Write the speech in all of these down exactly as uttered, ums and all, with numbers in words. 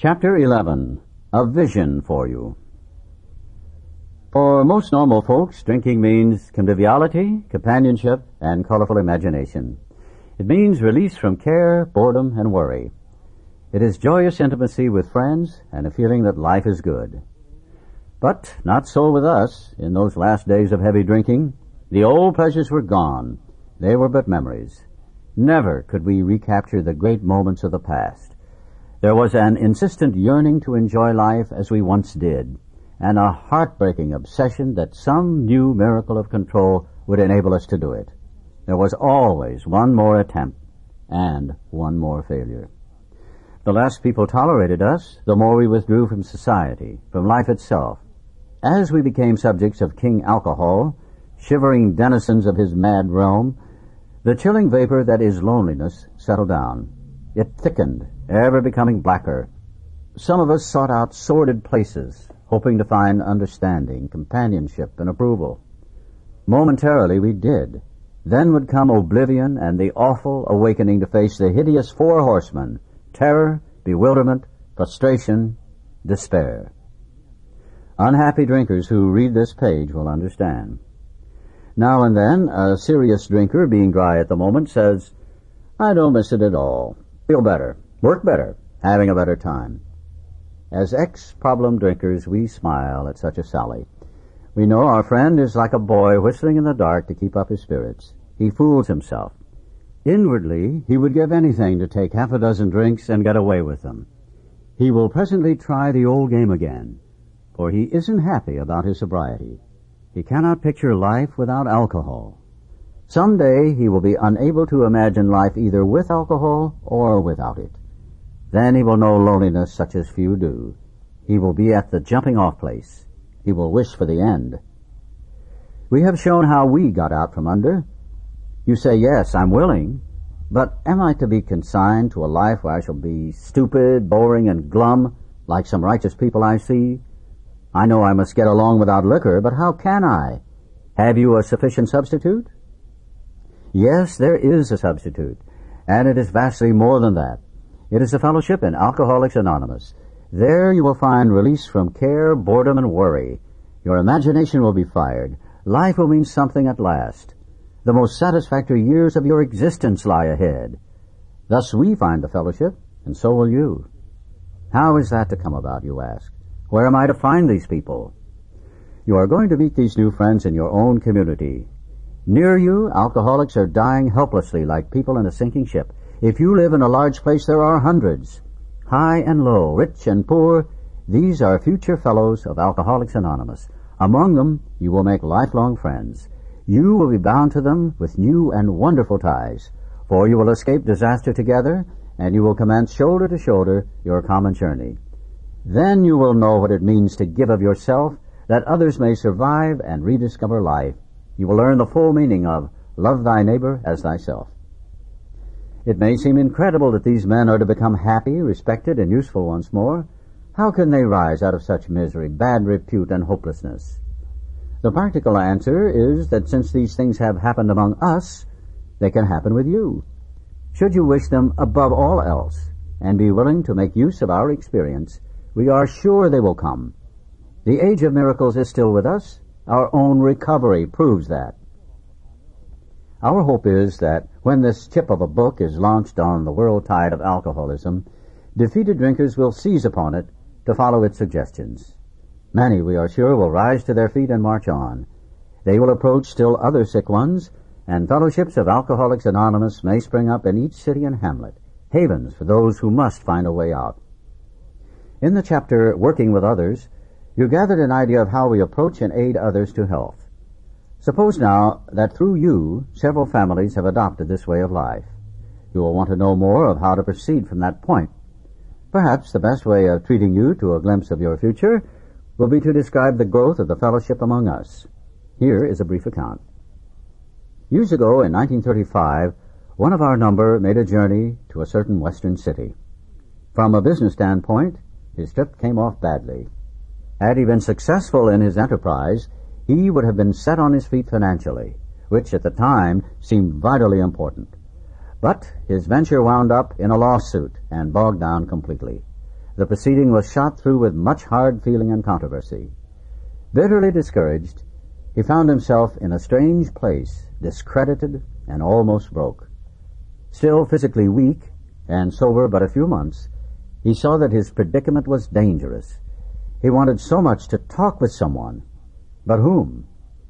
Chapter eleven. A Vision for You. For most normal folks, drinking means conviviality, companionship, and colorful imagination. It means release from care, boredom, and worry. It is joyous intimacy with friends and a feeling that life is good. But not so with us in those last days of heavy drinking. The old pleasures were gone. They were but memories. Never could we recapture the great moments of the past. There was an insistent yearning to enjoy life as we once did, and a heartbreaking obsession that some new miracle of control would enable us to do it. There was always one more attempt and one more failure. The less people tolerated us, the more we withdrew from society, from life itself. As we became subjects of King Alcohol, shivering denizens of his mad realm, the chilling vapor that is loneliness settled down. It thickened, ever becoming blacker. Some of us sought out sordid places, hoping to find understanding, companionship, and approval. Momentarily we did. Then would come oblivion and the awful awakening to face the hideous four horsemen: terror, bewilderment, frustration, despair. Unhappy drinkers who read this page will understand. Now and then, a serious drinker, being dry at the moment, says, "I don't miss it at all. Feel better, work better, having a better time." As ex-problem drinkers, we smile at such a sally. We know our friend is like a boy whistling in the dark to keep up his spirits. He fools himself. Inwardly, he would give anything to take half a dozen drinks and get away with them. He will presently try the old game again, for he isn't happy about his sobriety. He cannot picture life without alcohol. Someday he will be unable to imagine life either with alcohol or without it. Then he will know loneliness such as few do. He will be at the jumping-off place. He will wish for the end. We have shown how we got out from under. You say, "Yes, I'm willing, but am I to be consigned to a life where I shall be stupid, boring, and glum, like some righteous people I see? I know I must get along without liquor, but how can I? Have you a sufficient substitute?" Yes, there is a substitute, and it is vastly more than that. It is a fellowship in Alcoholics Anonymous. There you will find release from care, boredom, and worry. Your imagination will be fired. Life will mean something at last. The most satisfactory years of your existence lie ahead. Thus we find the fellowship, and so will you. How is that to come about, you ask? Where am I to find these people? You are going to meet these new friends in your own community. Near you, alcoholics are dying helplessly like people in a sinking ship. If you live in a large place, there are hundreds. High and low, rich and poor, these are future fellows of Alcoholics Anonymous. Among them, you will make lifelong friends. You will be bound to them with new and wonderful ties, for you will escape disaster together, and you will commence shoulder to shoulder your common journey. Then you will know what it means to give of yourself, that others may survive and rediscover life. You will learn the full meaning of love thy neighbor as thyself. It may seem incredible that these men are to become happy, respected, and useful once more. How can they rise out of such misery, bad repute, and hopelessness? The practical answer is that since these things have happened among us, they can happen with you. Should you wish them above all else, and be willing to make use of our experience, we are sure they will come. The age of miracles is still with us. Our own recovery proves that. Our hope is that when this tip of a book is launched on the world tide of alcoholism, defeated drinkers will seize upon it to follow its suggestions. Many, we are sure, will rise to their feet and march on. They will approach still other sick ones, and fellowships of Alcoholics Anonymous may spring up in each city and hamlet, havens for those who must find a way out. In the chapter Working with Others, you gathered an idea of how we approach and aid others to health. Suppose now that through you, several families have adopted this way of life. You will want to know more of how to proceed from that point. Perhaps the best way of treating you to a glimpse of your future will be to describe the growth of the fellowship among us. Here is a brief account. Years ago, in nineteen thirty-five, one of our number made a journey to a certain western city. From a business standpoint, his trip came off badly. Had he been successful in his enterprise, he would have been set on his feet financially, which at the time seemed vitally important. But his venture wound up in a lawsuit and bogged down completely. the proceeding was shot through with much hard feeling and controversy. Bitterly discouraged, he found himself in a strange place, discredited and almost broke. Still physically weak and sober but a few months, he saw that his predicament was dangerous. He wanted so much to talk with someone, but whom?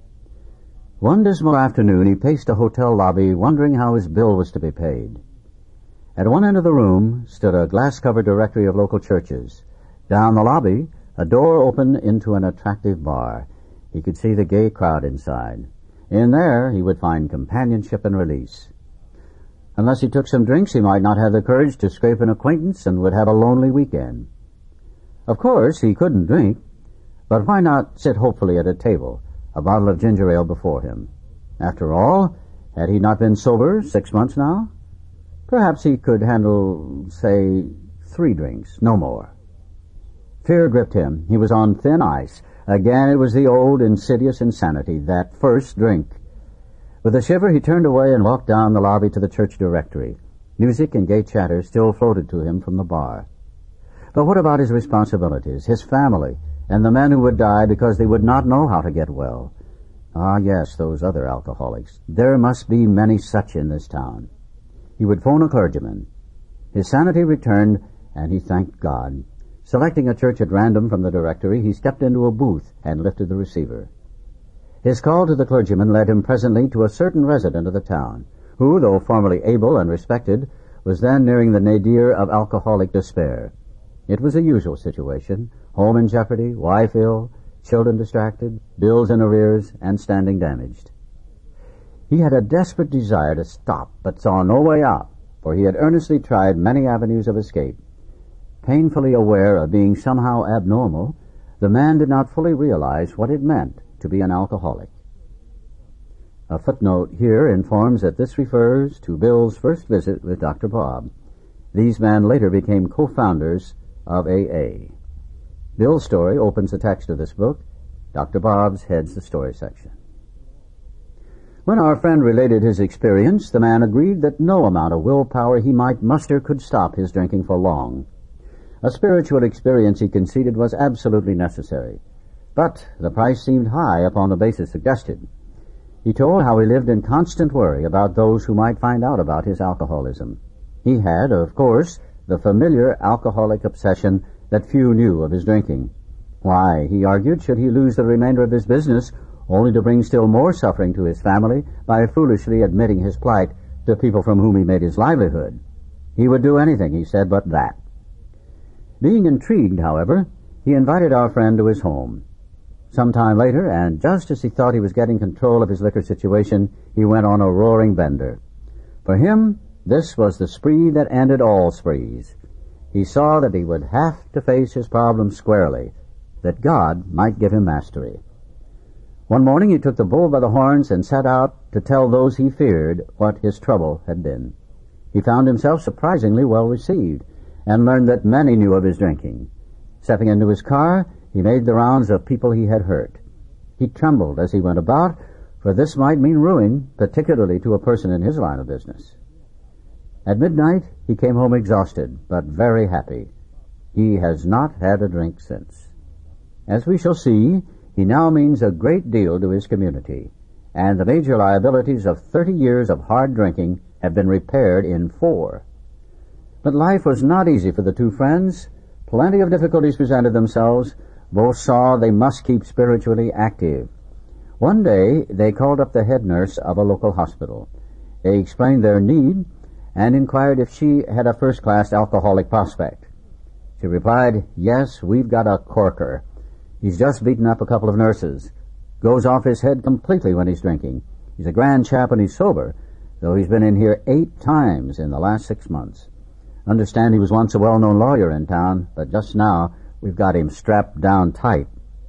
One dismal afternoon he paced a hotel lobby wondering how his bill was to be paid. At one end of the room stood a glass-covered directory of local churches. Down the lobby, a door opened into an attractive bar. He could see the gay crowd inside. In there he would find companionship and release. Unless he took some drinks, he might not have the courage to scrape an acquaintance and would have a lonely weekend. Of course, he couldn't drink, but why not sit hopefully at a table, a bottle of ginger ale before him? After all, had he not been sober six months now? Perhaps he could handle, say, three drinks, no more. Fear gripped him. He was on thin ice. Again it was the old insidious insanity, that first drink. With a shiver he turned away and walked down the lobby to the church directory. Music and gay chatter still floated to him from the bar. But what about his responsibilities, his family, and the men who would die because they would not know how to get well? Ah, yes, those other alcoholics. There must be many such in this town. He would phone a clergyman. His sanity returned, and he thanked God. Selecting a church at random from the directory, he stepped into a booth and lifted the receiver. His call to the clergyman led him presently to a certain resident of the town, who, though formerly able and respected, was then nearing the nadir of alcoholic despair. It was a usual situation: home in jeopardy, wife ill, children distracted, bills in arrears, and standing damaged. He had a desperate desire to stop, but saw no way out, for he had earnestly tried many avenues of escape. Painfully aware of being somehow abnormal, the man did not fully realize what it meant to be an alcoholic. A footnote here informs that this refers to Bill's first visit with Doctor Bob. These men later became co-founders of A A. Bill's story opens the text of this book. Doctor Bob's heads the story section. When our friend related his experience, the man agreed that no amount of willpower he might muster could stop his drinking for long. A spiritual experience, he conceded, was absolutely necessary, but the price seemed high upon the basis suggested. He told how he lived in constant worry about those who might find out about his alcoholism. He had, of course, the familiar alcoholic obsession that few knew of his drinking. Why, he argued, should he lose the remainder of his business only to bring still more suffering to his family by foolishly admitting his plight to people from whom he made his livelihood? He would do anything, he said, but that. Being intrigued, however, he invited our friend to his home. Some time later, and just as he thought he was getting control of his liquor situation, he went on a roaring bender. For him, this was the spree that ended all sprees. He saw that he would have to face his problem squarely, that God might give him mastery. One morning he took the bull by the horns and set out to tell those he feared what his trouble had been. He found himself surprisingly well received, and learned that many knew of his drinking. Stepping into his car, he made the rounds of people he had hurt. He trembled as he went about, for this might mean ruin, particularly to a person in his line of business. At midnight, he came home exhausted, but very happy. He has not had a drink since. As we shall see, he now means a great deal to his community, and the major liabilities of thirty years of hard drinking have been repaired in four. But life was not easy for the two friends. Plenty of difficulties presented themselves. Both saw they must keep spiritually active. One day they called up the head nurse of a local hospital. They explained their need and inquired if she had a first-class alcoholic prospect. She replied, "Yes, we've got a corker. He's just beaten up a couple of nurses. Goes off his head completely when he's drinking. He's a grand chap when he's sober, though he's been in here eight times in the last six months. Understand he was once a well-known lawyer in town, but just now we've got him strapped down tight."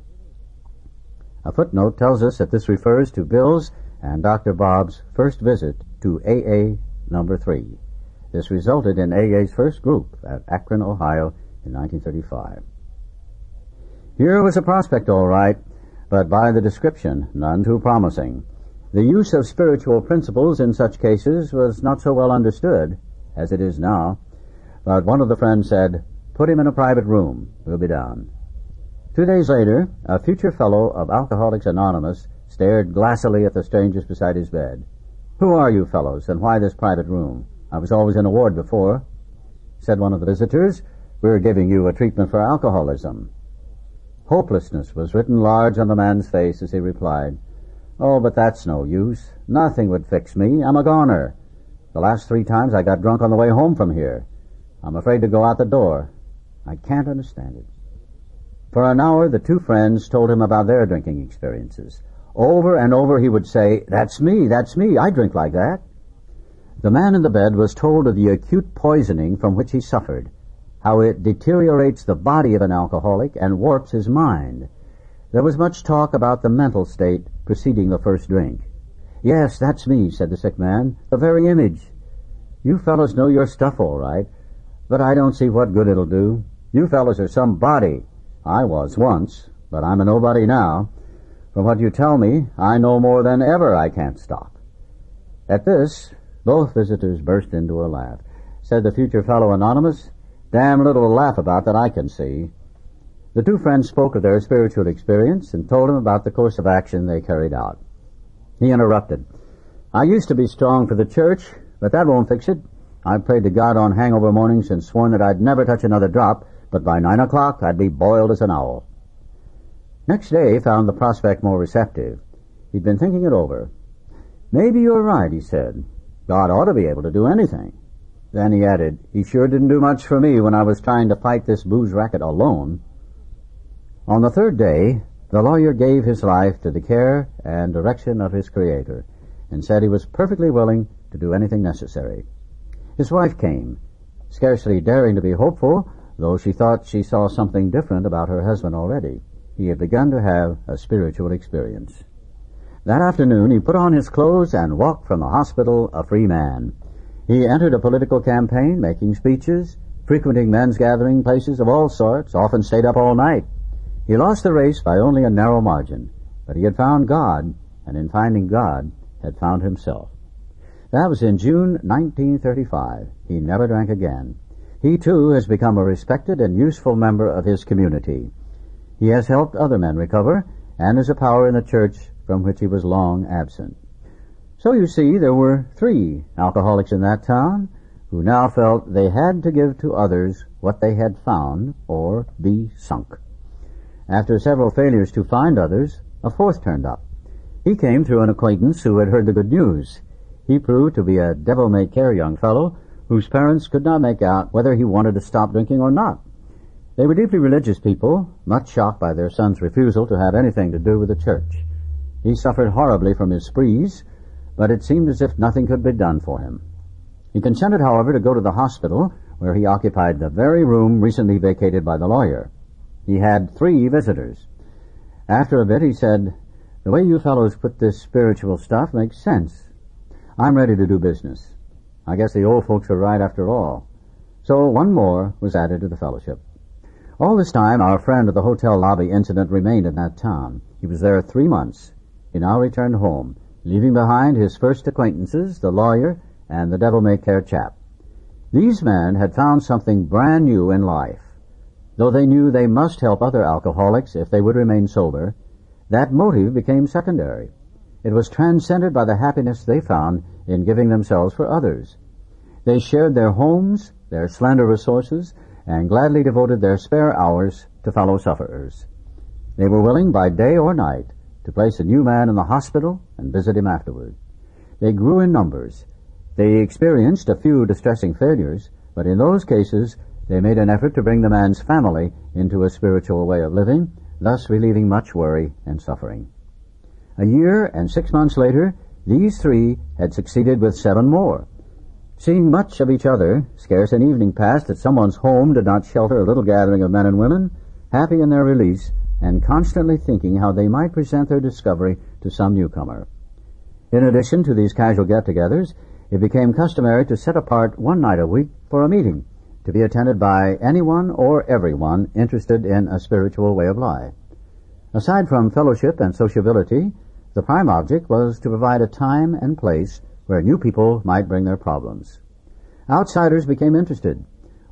A footnote tells us that this refers to Bill's and Doctor Bob's first visit to A A number three. This resulted in A A's first group at Akron, Ohio in nineteen thirty-five. Here was a prospect, all right, but by the description, none too promising. The use of spiritual principles in such cases was not so well understood as it is now. But one of the friends said, Put him in a private room. We'll be down. Two days later, a future fellow of Alcoholics Anonymous stared glassily at the strangers beside his bed. "Who are you fellows, and why this private room? I was always in a ward before." Said one of the visitors, "We're giving you a treatment for alcoholism." Hopelessness was written large on the man's face as he replied, "Oh, but that's no use. Nothing would fix me. I'm a goner. The last three times I got drunk on the way home from here. I'm afraid to go out the door. I can't understand it." For an hour the two friends told him about their drinking experiences. Over and over he would say, "That's me, that's me, I drink like that." The man in the bed was told of the acute poisoning from which he suffered, how it deteriorates the body of an alcoholic and warps his mind. There was much talk about the mental state preceding the first drink. "Yes, that's me," said the sick man, "the very image. You fellows know your stuff all right, but I don't see what good it'll do. You fellows are somebody. I was once, but I'm a nobody now. From what you tell me, I know more than ever I can't stop." At this, both visitors burst into a laugh. Said the future fellow anonymous, "Damn little to laugh about that I can see." The two friends spoke of their spiritual experience and told him about the course of action they carried out. He interrupted. "I used to be strong for the church, but that won't fix it. I've prayed to God on hangover mornings and sworn that I'd never touch another drop, but by nine o'clock I'd be boiled as an owl." Next day found the prospect more receptive. He'd been thinking it over. "Maybe you're right," he said. "God ought to be able to do anything." Then he added, "He sure didn't do much for me when I was trying to fight this booze racket alone." On the third day, the lawyer gave his life to the care and direction of his Creator and said he was perfectly willing to do anything necessary. His wife came, scarcely daring to be hopeful, though she thought she saw something different about her husband already. He had begun to have a spiritual experience. That afternoon he put on his clothes and walked from the hospital a free man. He entered a political campaign, making speeches, frequenting men's gathering places of all sorts, often stayed up all night. He lost the race by only a narrow margin, but he had found God, and in finding God, had found himself. That was in June nineteen thirty-five. He never drank again. He, too, has become a respected and useful member of his community. He has helped other men recover, and is a power in the church from which he was long absent. So you see, there were three alcoholics in that town who now felt they had to give to others what they had found, or be sunk. After several failures to find others, a fourth turned up. He came through an acquaintance who had heard the good news. He proved to be a devil-may-care young fellow whose parents could not make out whether he wanted to stop drinking or not. They were deeply religious people, much shocked by their son's refusal to have anything to do with the church. He suffered horribly from his sprees, but it seemed as if nothing could be done for him. He consented, however, to go to the hospital, where he occupied the very room recently vacated by the lawyer. He had three visitors. After a bit he said, "The way you fellows put this spiritual stuff makes sense. I'm ready to do business. I guess the old folks are right after all." So one more was added to the fellowship. All this time our friend of the hotel lobby incident remained in that town. He was there three months. He now returned home, leaving behind his first acquaintances, the lawyer and the devil-may-care chap. These men had found something brand new in life. Though they knew they must help other alcoholics if they would remain sober, that motive became secondary. It was transcended by the happiness they found in giving themselves for others. They shared their homes, their slender resources, and gladly devoted their spare hours to fellow sufferers. They were willing by day or night to place a new man in the hospital and visit him afterward. They grew in numbers. They experienced a few distressing failures, but in those cases they made an effort to bring the man's family into a spiritual way of living, thus relieving much worry and suffering. A year and six months later, these three had succeeded with seven more. Seeing much of each other, scarce an evening passed that someone's home did not shelter a little gathering of men and women, happy in their release, and constantly thinking how they might present their discovery to some newcomer. In addition to these casual get-togethers, it became customary to set apart one night a week for a meeting, to be attended by anyone or everyone interested in a spiritual way of life. Aside from fellowship and sociability, the prime object was to provide a time and place where new people might bring their problems. Outsiders became interested.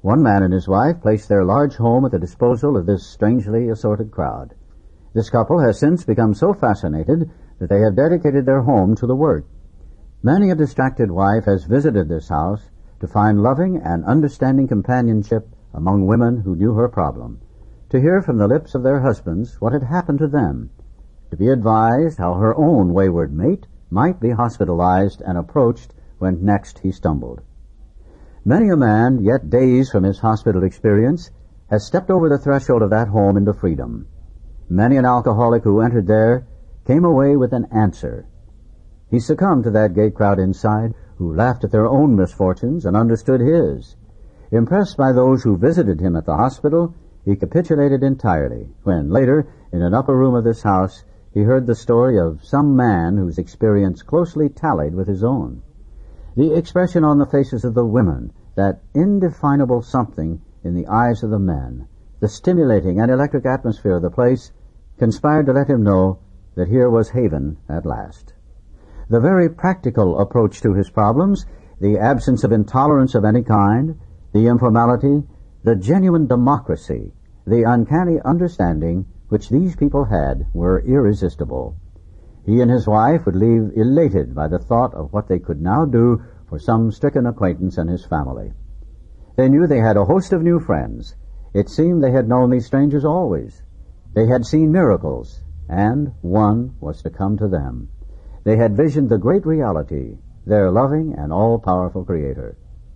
One man and his wife placed their large home at the disposal of this strangely assorted crowd. This couple has since become so fascinated that they have dedicated their home to the work. Many a distracted wife has visited this house to find loving and understanding companionship among women who knew her problem, to hear from the lips of their husbands what had happened to them, to be advised how her own wayward mate might be hospitalized and approached when next he stumbled. Many a man, yet days from his hospital experience, has stepped over the threshold of that home into freedom. Many an alcoholic who entered there came away with an answer. He succumbed to that gay crowd inside who laughed at their own misfortunes and understood his. Impressed by those who visited him at the hospital, he capitulated entirely when, later, in an upper room of this house, he heard the story of some man whose experience closely tallied with his own. The expression on the faces of the women, that indefinable something in the eyes of the men, the stimulating and electric atmosphere of the place, conspired to let him know that here was haven at last. The very practical approach to his problems, the absence of intolerance of any kind, the informality, the genuine democracy, the uncanny understanding which these people had were irresistible. He and his wife would leave elated by the thought of what they could now do for some stricken acquaintance and his family. They knew they had a host of new friends. It seemed they had known these strangers always. They had seen miracles, and one was to come to them. They had visioned the great reality, their loving and all-powerful Creator.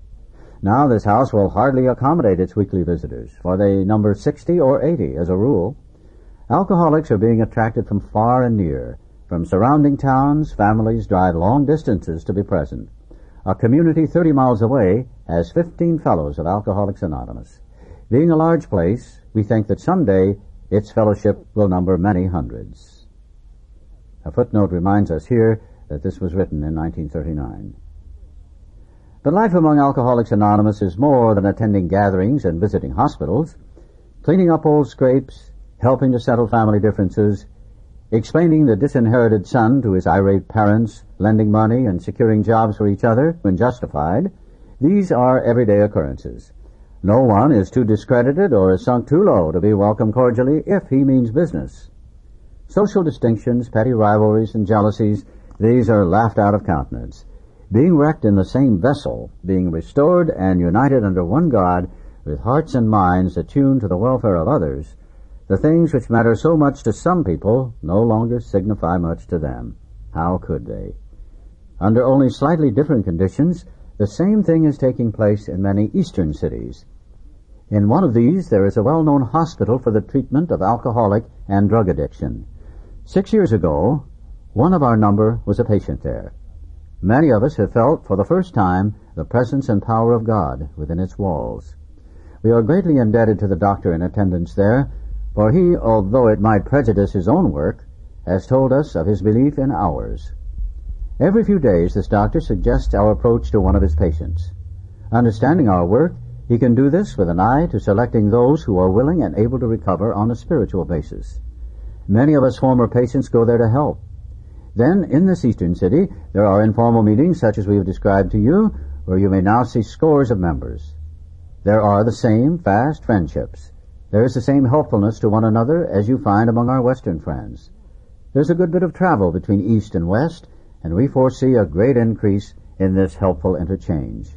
Now this house will hardly accommodate its weekly visitors, for they number sixty or eighty as a rule. Alcoholics are being attracted from far and near. From surrounding towns, families drive long distances to be present. A community thirty miles away has fifteen fellows of Alcoholics Anonymous. Being a large place, we think that someday its fellowship will number many hundreds. A footnote reminds us here that this was written in nineteen thirty-nine. But life among Alcoholics Anonymous is more than attending gatherings and visiting hospitals, cleaning up old scrapes, helping to settle family differences, explaining the disinherited son to his irate parents, lending money and securing jobs for each other when justified. These are everyday occurrences. No one is too discredited or is sunk too low to be welcomed cordially if he means business. Social distinctions, petty rivalries, and jealousies, these are laughed out of countenance. Being wrecked in the same vessel, being restored and united under one God, with hearts and minds attuned to the welfare of others, the things which matter so much to some people no longer signify much to them. How could they? Under only slightly different conditions, the same thing is taking place in many eastern cities. In one of these, there is a well-known hospital for the treatment of alcoholic and drug addiction. Six years ago, one of our number was a patient there. Many of us have felt for the first time the presence and power of God within its walls. We are greatly indebted to the doctor in attendance there, for he, although it might prejudice his own work, has told us of his belief in ours. Every few days this doctor suggests our approach to one of his patients. Understanding our work, he can do this with an eye to selecting those who are willing and able to recover on a spiritual basis. Many of us former patients go there to help. Then, in this eastern city, there are informal meetings such as we have described to you, where you may now see scores of members. There are the same fast friendships. There is the same helpfulness to one another as you find among our Western friends. There's a good bit of travel between East and West, and we foresee a great increase in this helpful interchange.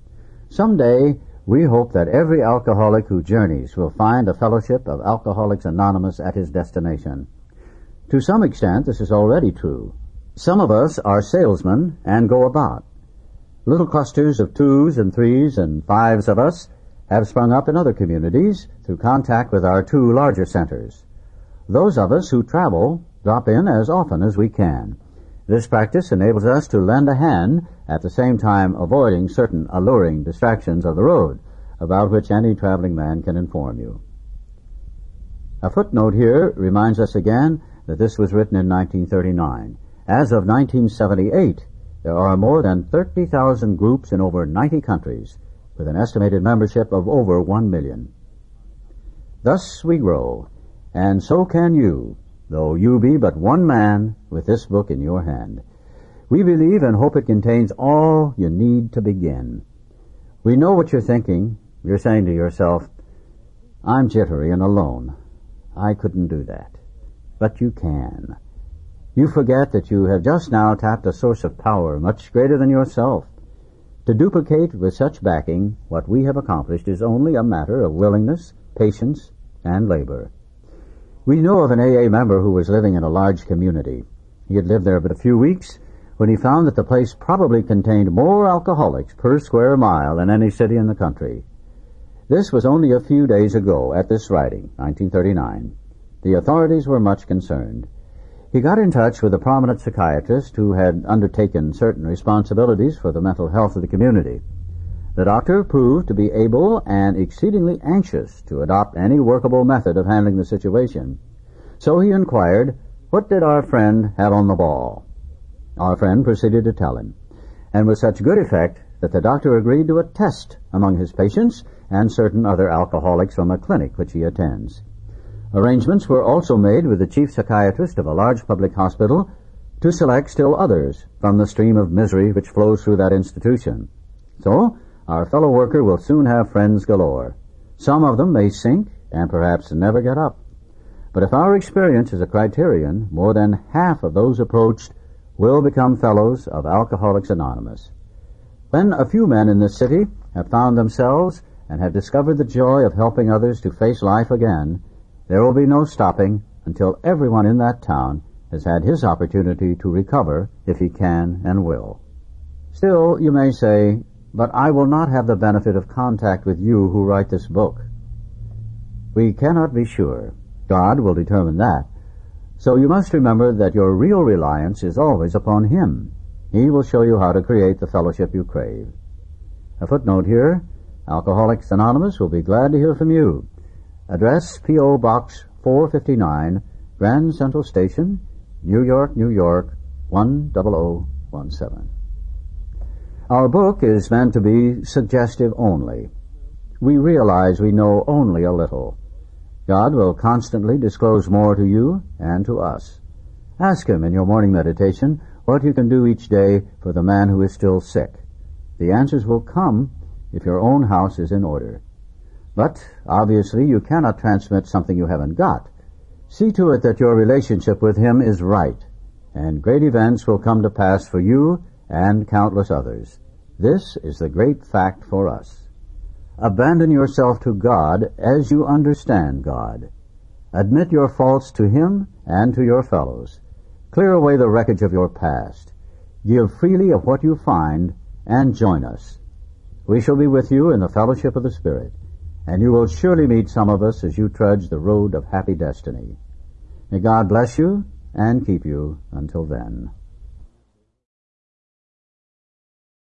Someday, we hope that every alcoholic who journeys will find a fellowship of Alcoholics Anonymous at his destination. To some extent, this is already true. Some of us are salesmen and go about. Little clusters of twos and threes and fives of us have sprung up in other communities through contact with our two larger centers. Those of us who travel drop in as often as we can. This practice enables us to lend a hand, at the same time avoiding certain alluring distractions of the road, about which any traveling man can inform you. A footnote here reminds us again that this was written in nineteen thirty-nine. As of nineteen seventy-eight, there are more than thirty thousand groups in over ninety countries, with an estimated membership of over one million. Thus we grow, and so can you, though you be but one man with this book in your hand. We believe and hope it contains all you need to begin. We know what you're thinking. You're saying to yourself, I'm jittery and alone. I couldn't do that. But you can. You forget that you have just now tapped a source of power much greater than yourself. To duplicate with such backing what we have accomplished is only a matter of willingness, patience, and labor. We know of an A A member who was living in a large community. He had lived there but a few weeks when he found that the place probably contained more alcoholics per square mile than any city in the country. This was only a few days ago at this writing, nineteen thirty-nine. The authorities were much concerned. He got in touch with a prominent psychiatrist who had undertaken certain responsibilities for the mental health of the community. The doctor proved to be able and exceedingly anxious to adopt any workable method of handling the situation. So he inquired, what did our friend have on the ball? Our friend proceeded to tell him, and with such good effect that the doctor agreed to a test among his patients and certain other alcoholics from a clinic which he attends. Arrangements were also made with the chief psychiatrist of a large public hospital to select still others from the stream of misery which flows through that institution. So, our fellow worker will soon have friends galore. Some of them may sink and perhaps never get up. But if our experience is a criterion, more than half of those approached will become fellows of Alcoholics Anonymous. When a few men in this city have found themselves and have discovered the joy of helping others to face life again, there will be no stopping until everyone in that town has had his opportunity to recover if he can and will. Still, you may say, but I will not have the benefit of contact with you who write this book. We cannot be sure. God will determine that. So you must remember that your real reliance is always upon Him. He will show you how to create the fellowship you crave. A footnote here, Alcoholics Anonymous will be glad to hear from you. Address P O Box four fifty-nine, Grand Central Station, New York, New York, one zero zero one seven. Our book is meant to be suggestive only. We realize we know only a little. God will constantly disclose more to you and to us. Ask Him in your morning meditation what you can do each day for the man who is still sick. The answers will come if your own house is in order. But, obviously, you cannot transmit something you haven't got. See to it that your relationship with Him is right, and great events will come to pass for you and countless others. This is the great fact for us. Abandon yourself to God as you understand God. Admit your faults to Him and to your fellows. Clear away the wreckage of your past. Give freely of what you find, and join us. We shall be with you in the fellowship of the Spirit, and you will surely meet some of us as you trudge the road of happy destiny. May God bless you and keep you until then.